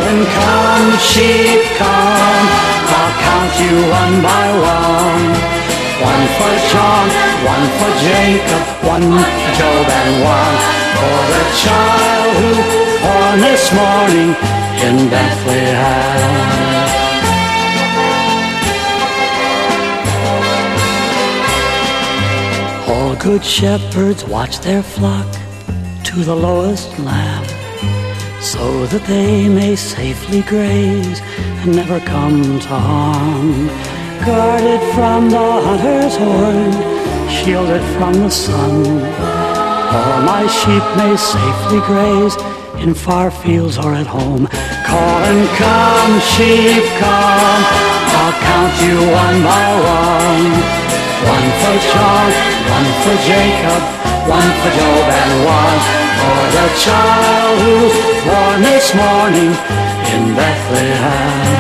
and come, sheep, come. I'll count you one by one. One for John, one for Jacob, one for Job, and one for the child who born this morning in Bethlehem. All good shepherds watch their flock to the lowest lamb, so that they may safely graze and never come to harm. Guarded from the hunter's horn, shielded from the sun, all my sheep may safely graze in far fields or at home. Call and come, sheep, come. I'll count you one by one. One for John, one for Jacob, one for Job, and one for the child who's born this morning in Bethlehem.